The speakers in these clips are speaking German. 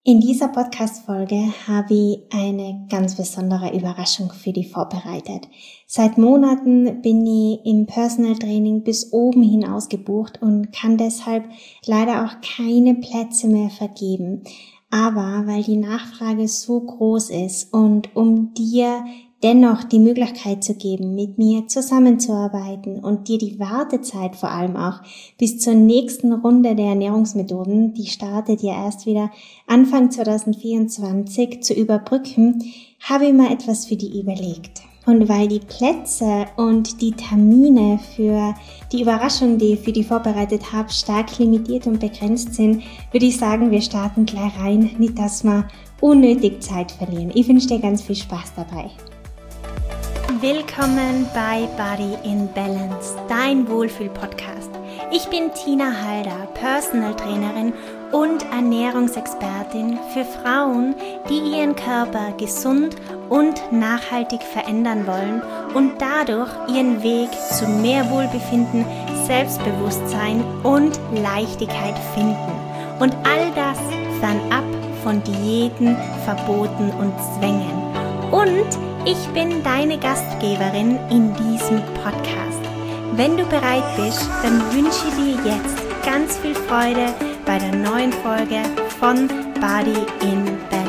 In dieser Podcast-Folge habe ich eine ganz besondere Überraschung für dich vorbereitet. Seit Monaten bin ich im Personal Training bis oben hin ausgebucht und kann deshalb leider auch keine Plätze mehr vergeben. Aber weil die Nachfrage so groß ist und um dir dennoch die Möglichkeit zu geben, mit mir zusammenzuarbeiten und dir die Wartezeit vor allem auch bis zur nächsten Runde der Ernährungsmethoden, die startet ja erst wieder Anfang 2024, zu überbrücken, habe ich mir etwas für die überlegt. Und weil die Plätze und die Termine für die Überraschung, die ich für die vorbereitet habe, stark limitiert und begrenzt sind, würde ich sagen, wir starten gleich rein, nicht dass wir unnötig Zeit verlieren. Ich wünsche dir ganz viel Spaß dabei. Willkommen bei Body in Balance, dein Wohlfühl-Podcast. Ich bin Tina Halder, Personal Trainerin und Ernährungsexpertin für Frauen, die ihren Körper gesund und nachhaltig verändern wollen und dadurch ihren Weg zu mehr Wohlbefinden, Selbstbewusstsein und Leichtigkeit finden. Und all das fernab von Diäten, Verboten und Zwängen. Und ich bin deine Gastgeberin in diesem Podcast. Wenn du bereit bist, dann wünsche ich dir jetzt ganz viel Freude bei der neuen Folge von Body in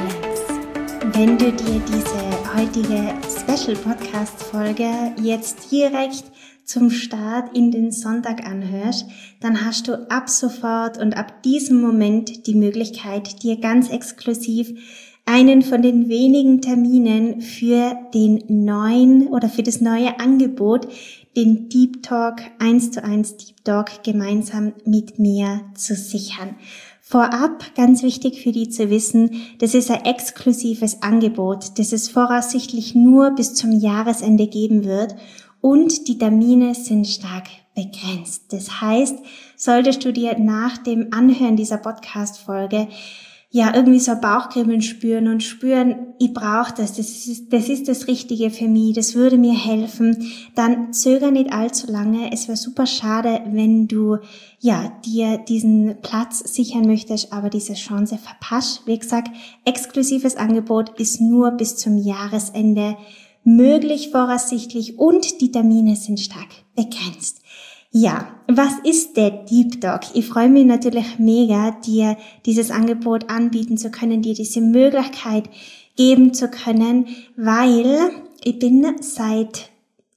Balance. Wenn du dir diese heutige Special-Podcast-Folge jetzt direkt zum Start in den Sonntag anhörst, dann hast du ab sofort und ab diesem Moment die Möglichkeit, dir ganz exklusiv einen von den wenigen Terminen für den neuen oder für das neue Angebot, den Deep Talk 1:1 Deep Talk gemeinsam mit mir zu sichern. Vorab, ganz wichtig für die zu wissen, das ist ein exklusives Angebot, das es voraussichtlich nur bis zum Jahresende geben wird und die Termine sind stark begrenzt. Das heißt, solltest du dir nach dem Anhören dieser Podcast-Folge irgendwie so Bauchkribbeln spüren und spüren, ich brauche das ist das Richtige für mich, das würde mir helfen, dann zöger nicht allzu lange. Es wäre super schade, wenn du dir diesen Platz sichern möchtest, aber diese Chance verpasst. Wie gesagt, exklusives Angebot ist nur bis zum Jahresende möglich voraussichtlich und die Termine sind stark begrenzt. Ja, was ist der Deep Talk? Ich freue mich natürlich mega, dir dieses Angebot anbieten zu können, dir diese Möglichkeit geben zu können, weil ich bin seit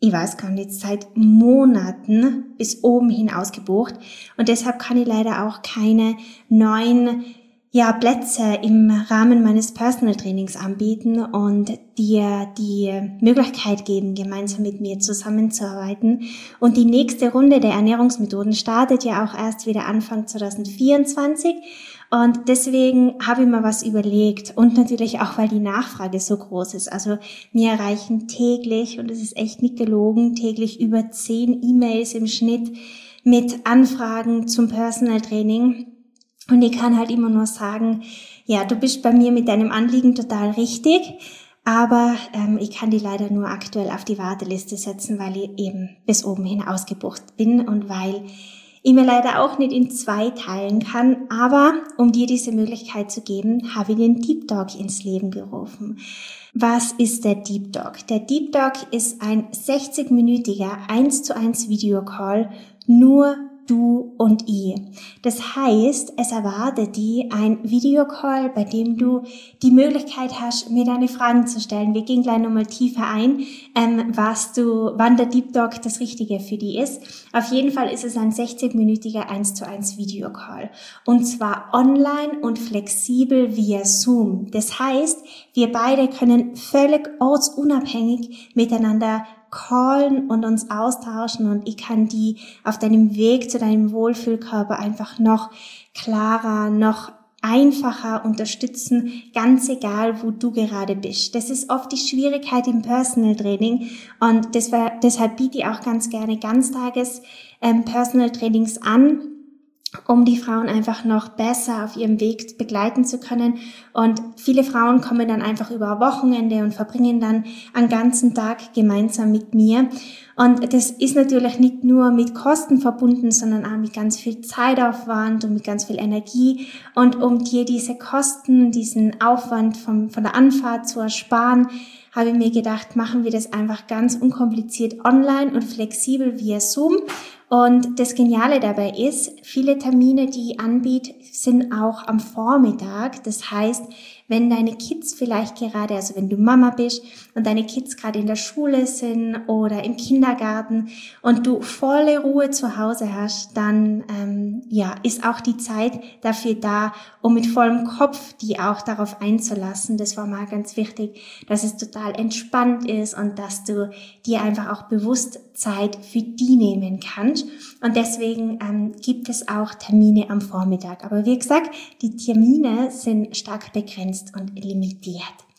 Monaten bis oben hin ausgebucht und deshalb kann ich leider auch keine neuen Plätze im Rahmen meines Personal Trainings anbieten und dir die Möglichkeit geben, gemeinsam mit mir zusammenzuarbeiten. Und die nächste Runde der Ernährungsmethoden startet ja auch erst wieder Anfang 2024. Und deswegen habe ich mir was überlegt und natürlich auch, weil die Nachfrage so groß ist. Also mir erreichen täglich, und es ist echt nicht gelogen, täglich über 10 E-Mails im Schnitt mit Anfragen zum Personal Training. Und ich kann halt immer nur sagen, du bist bei mir mit deinem Anliegen total richtig, aber ich kann die leider nur aktuell auf die Warteliste setzen, weil ich eben bis oben hin ausgebucht bin und weil ich mir leider auch nicht in 2 teilen kann. Aber um dir diese Möglichkeit zu geben, habe ich den Deep Talk ins Leben gerufen. Was ist der Deep Talk? Der Deep Talk ist ein 60-minütiger 1:1 Videocall, nur du und ich. Das heißt, es erwartet dich ein Videocall, bei dem du die Möglichkeit hast, mir deine Fragen zu stellen. Wir gehen gleich nochmal tiefer ein, wann der Deep Talk das Richtige für dich ist. Auf jeden Fall ist es ein 60-minütiger 1:1 Videocall. Und zwar online und flexibel via Zoom. Das heißt, wir beide können völlig ortsunabhängig miteinander callen und uns austauschen und ich kann die auf deinem Weg zu deinem Wohlfühlkörper einfach noch klarer, noch einfacher unterstützen, ganz egal, wo du gerade bist. Das ist oft die Schwierigkeit im Personal Training und deshalb biete ich auch ganz gerne Ganztages Personal Trainings an, um die Frauen einfach noch besser auf ihrem Weg begleiten zu können. Und viele Frauen kommen dann einfach über Wochenende und verbringen dann einen ganzen Tag gemeinsam mit mir. Und das ist natürlich nicht nur mit Kosten verbunden, sondern auch mit ganz viel Zeitaufwand und mit ganz viel Energie. Und um dir diese Kosten, diesen Aufwand von der Anfahrt zu ersparen, habe ich mir gedacht, machen wir das einfach ganz unkompliziert online und flexibel via Zoom. Und das Geniale dabei ist, viele Termine, die ich anbiete, sind auch am Vormittag. Das heißt, wenn deine Kids vielleicht gerade, also wenn du Mama bist und deine Kids gerade in der Schule sind oder im Kindergarten und du volle Ruhe zu Hause hast, dann ist auch die Zeit dafür da, um mit vollem Kopf die auch darauf einzulassen. Das war mal ganz wichtig, dass es total entspannt ist und dass du dir einfach auch bewusst Zeit für die nehmen kannst. Und deswegen gibt es auch Termine am Vormittag. Aber wie gesagt, die Termine sind stark begrenzt und limitiert.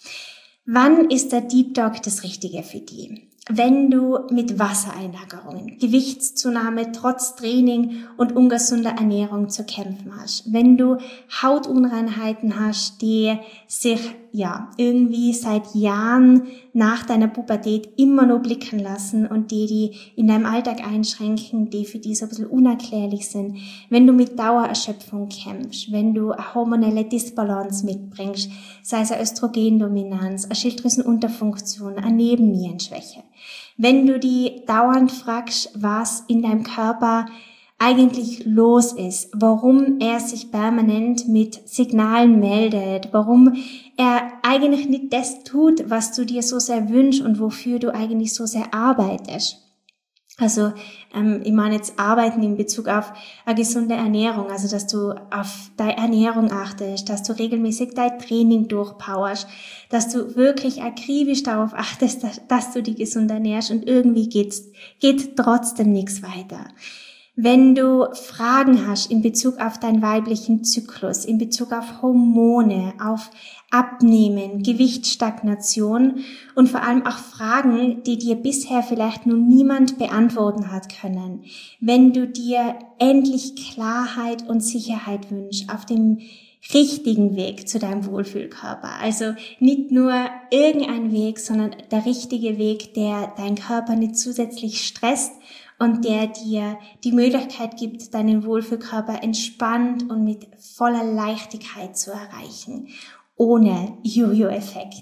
Wann ist der Deep Dog das Richtige für die? Wenn du mit Wassereinlagerungen, Gewichtszunahme trotz Training und ungesunder Ernährung zu kämpfen hast, wenn du Hautunreinheiten hast, die sich irgendwie seit Jahren nach deiner Pubertät immer nur blicken lassen und die in deinem Alltag einschränken, die für die so ein bisschen unerklärlich sind, wenn du mit Dauererschöpfung kämpfst, wenn du eine hormonelle Disbalance mitbringst, sei es eine Östrogendominanz, eine Schilddrüsenunterfunktion, eine Nebennierenschwäche, wenn du die dauernd fragst, was in deinem Körper eigentlich los ist, warum er sich permanent mit Signalen meldet, warum er eigentlich nicht das tut, was du dir so sehr wünschst und wofür du eigentlich so sehr arbeitest. Also ich meine jetzt arbeiten in Bezug auf eine gesunde Ernährung, also dass du auf deine Ernährung achtest, dass du regelmäßig dein Training durchpowerst, dass du wirklich akribisch darauf achtest, dass du dich gesund ernährst und irgendwie geht trotzdem nichts weiter. Wenn du Fragen hast in Bezug auf deinen weiblichen Zyklus, in Bezug auf Hormone, auf Abnehmen, Gewichtsstagnation und vor allem auch Fragen, die dir bisher vielleicht noch niemand beantworten hat können, wenn du dir endlich Klarheit und Sicherheit wünschst auf dem richtigen Weg zu deinem Wohlfühlkörper. Also nicht nur irgendein Weg, sondern der richtige Weg, der deinen Körper nicht zusätzlich stresst und der dir die Möglichkeit gibt, deinen Wohlfühlkörper entspannt und mit voller Leichtigkeit zu erreichen, ohne Jojo-Effekt.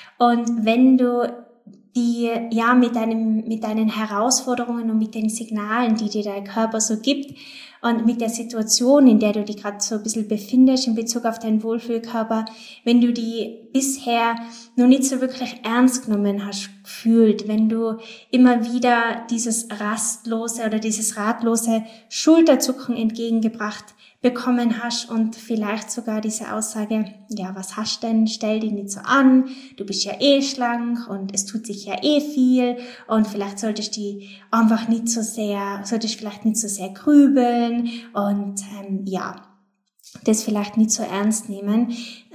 Und wenn du die mit deinen Herausforderungen und mit den Signalen, die dir dein Körper so gibt und mit der Situation, in der du dich gerade so ein bisschen befindest in Bezug auf deinen Wohlfühlkörper, wenn du die bisher noch nicht so wirklich ernst genommen hast gefühlt, wenn du immer wieder dieses rastlose oder dieses ratlose Schulterzucken entgegengebracht bekommen hast und vielleicht sogar diese Aussage, ja, was hast denn, stell dich nicht so an, du bist ja eh schlank und es tut sich ja eh viel und vielleicht solltest vielleicht nicht so sehr grübeln und das vielleicht nicht so ernst nehmen,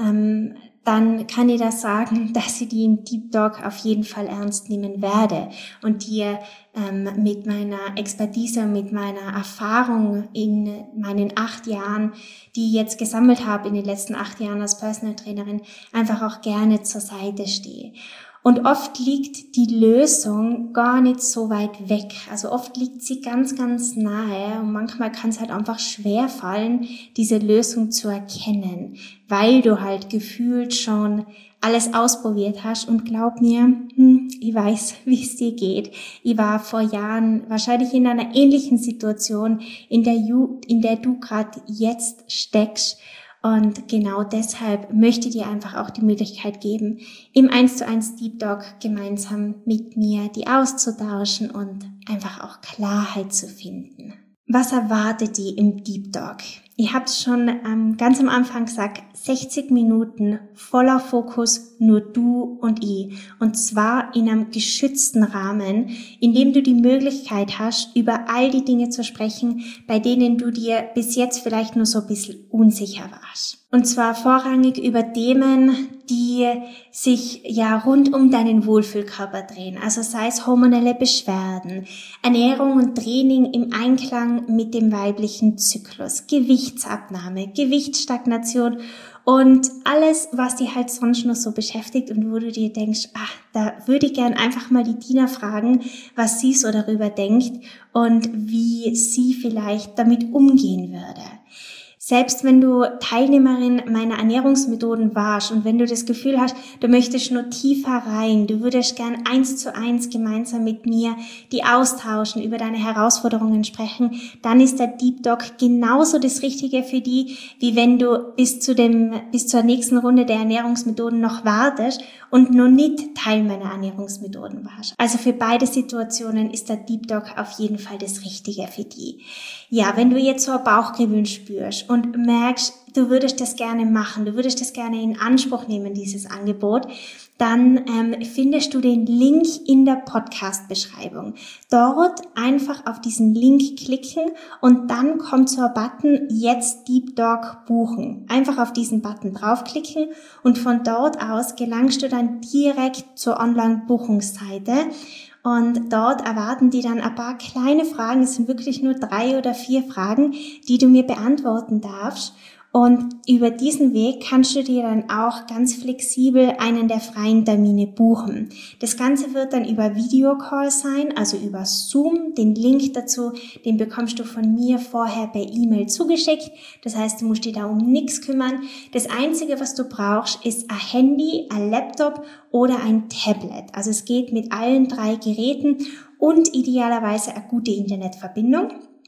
dann kann ich da sagen, dass ich die im Deep Dog auf jeden Fall ernst nehmen werde und dir mit meiner Expertise und mit meiner Erfahrung in meinen 8 Jahren, die ich jetzt gesammelt habe in den letzten 8 Jahren als Personal Trainerin, einfach auch gerne zur Seite stehe. Und oft liegt die Lösung gar nicht so weit weg. Also oft liegt sie ganz, ganz nahe und manchmal kann es halt einfach schwer fallen, diese Lösung zu erkennen, weil du halt gefühlt schon alles ausprobiert hast und glaub mir, ich weiß, wie es dir geht. Ich war vor Jahren wahrscheinlich in einer ähnlichen Situation, in der du gerade jetzt steckst. Und genau deshalb möchte ich dir einfach auch die Möglichkeit geben, im 1:1 Deep Dog gemeinsam mit mir die auszutauschen und einfach auch Klarheit zu finden. Was erwartet die im Deep Dog? Ich habe es schon ganz am Anfang gesagt, 60 Minuten voller Fokus, nur du und ich. Und zwar in einem geschützten Rahmen, in dem du die Möglichkeit hast, über all die Dinge zu sprechen, bei denen du dir bis jetzt vielleicht nur so ein bisschen unsicher warst. Und zwar vorrangig über Themen, die sich ja rund um deinen Wohlfühlkörper drehen. Also sei es hormonelle Beschwerden, Ernährung und Training im Einklang mit dem weiblichen Zyklus, Gewichtsabnahme, Gewichtsstagnation und alles, was dich halt sonst noch so beschäftigt und wo du dir denkst, da würde ich gern einfach mal die Tina fragen, was sie so darüber denkt und wie sie vielleicht damit umgehen würde. Selbst wenn du Teilnehmerin meiner Ernährungsmethoden warst und wenn du das Gefühl hast, du möchtest nur tiefer rein, du würdest gern 1:1 gemeinsam mit mir die austauschen, über deine Herausforderungen sprechen, dann ist der Deep Talk genauso das Richtige für die, wie wenn du bis zur nächsten Runde der Ernährungsmethoden noch wartest und noch nicht Teil meiner Ernährungsmethoden warst. Also für beide Situationen ist der Deep Talk auf jeden Fall das Richtige für die. Ja, wenn du jetzt so ein Bauchkribbeln spürst und merkst, du würdest das gerne machen, du würdest das gerne in Anspruch nehmen, dieses Angebot, dann findest du den Link in der Podcast-Beschreibung. Dort einfach auf diesen Link klicken und dann kommt so ein Button, jetzt Deep Talk buchen. Einfach auf diesen Button draufklicken und von dort aus gelangst du dann direkt zur Online-Buchungsseite. Und dort erwarten die dann ein paar kleine Fragen, es sind wirklich nur 3 oder 4 Fragen, die du mir beantworten darfst. Und über diesen Weg kannst du dir dann auch ganz flexibel einen der freien Termine buchen. Das Ganze wird dann über Videocall sein, also über Zoom. Den Link dazu, den bekommst du von mir vorher per E-Mail zugeschickt. Das heißt, du musst dich da um nichts kümmern. Das Einzige, was du brauchst, ist ein Handy, ein Laptop oder ein Tablet. Also es geht mit allen 3 Geräten und idealerweise eine gute Internetverbindung.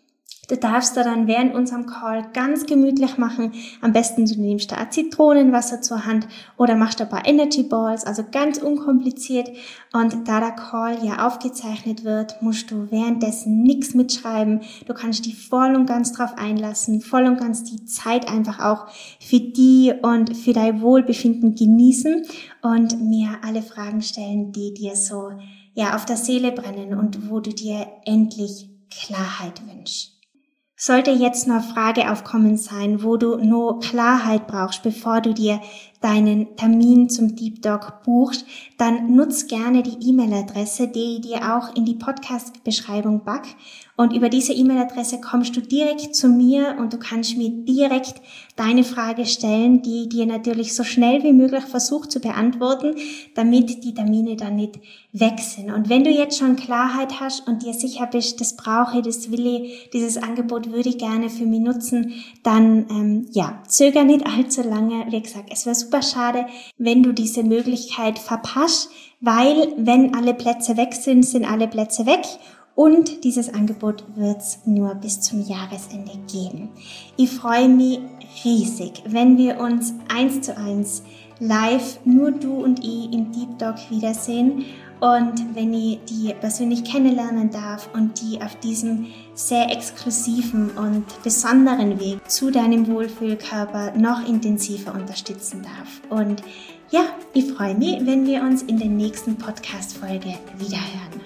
Du darfst da dann während unserem Call ganz gemütlich machen. Am besten du nimmst da ein Zitronenwasser zur Hand oder machst ein paar Energy Balls, also ganz unkompliziert. Und da der Call ja aufgezeichnet wird, musst du währenddessen nichts mitschreiben. Du kannst dich voll und ganz drauf einlassen, voll und ganz die Zeit einfach auch für die und für dein Wohlbefinden genießen und mir alle Fragen stellen, die dir so ja auf der Seele brennen und wo du dir endlich Klarheit wünschst. Sollte jetzt noch eine Frage aufkommen sein, wo du nur Klarheit brauchst, bevor du dir deinen Termin zum Deep Talk buchst, dann nutz gerne die E-Mail-Adresse, die ich dir auch in die Podcast-Beschreibung pack. Und über diese E-Mail-Adresse kommst du direkt zu mir und du kannst mir direkt deine Frage stellen, die ich dir natürlich so schnell wie möglich versuche zu beantworten, damit die Termine dann nicht weg sind. Und wenn du jetzt schon Klarheit hast und dir sicher bist, das brauche ich, das will ich, dieses Angebot würde ich gerne für mich nutzen, dann zöger nicht allzu lange. Wie gesagt, es wäre super schade, wenn du diese Möglichkeit verpasst, weil wenn alle Plätze weg sind, sind alle Plätze weg. Und dieses Angebot wird's nur bis zum Jahresende geben. Ich freue mich riesig, wenn wir uns 1:1 live, nur du und ich, im Deep Talk wiedersehen und wenn ich die persönlich kennenlernen darf und die auf diesem sehr exklusiven und besonderen Weg zu deinem Wohlfühlkörper noch intensiver unterstützen darf. Und ja, ich freue mich, wenn wir uns in der nächsten Podcast-Folge wiederhören.